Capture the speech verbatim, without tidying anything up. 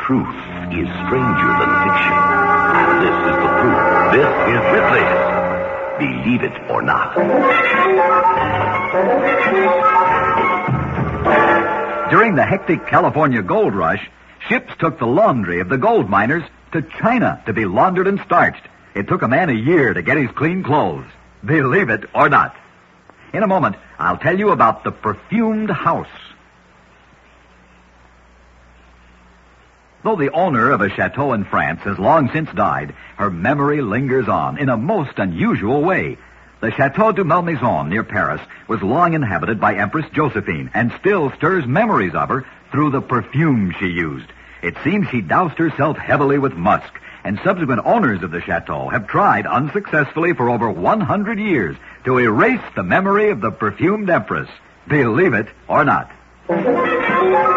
Truth is stranger than fiction. And this is the proof. This is Ripley's Believe It or Not. During the hectic California gold rush, ships took the laundry of the gold miners to China to be laundered and starched. It took a man a year to get his clean clothes. Believe it or not. In a moment, I'll tell you about the perfumed house. Though the owner of a chateau in France has long since died, her memory lingers on in a most unusual way. The Chateau de Malmaison near Paris was long inhabited by Empress Josephine and still stirs memories of her through the perfume she used. It seems she doused herself heavily with musk, and subsequent owners of the chateau have tried unsuccessfully for over one hundred years to erase the memory of the perfumed empress. Believe it or not.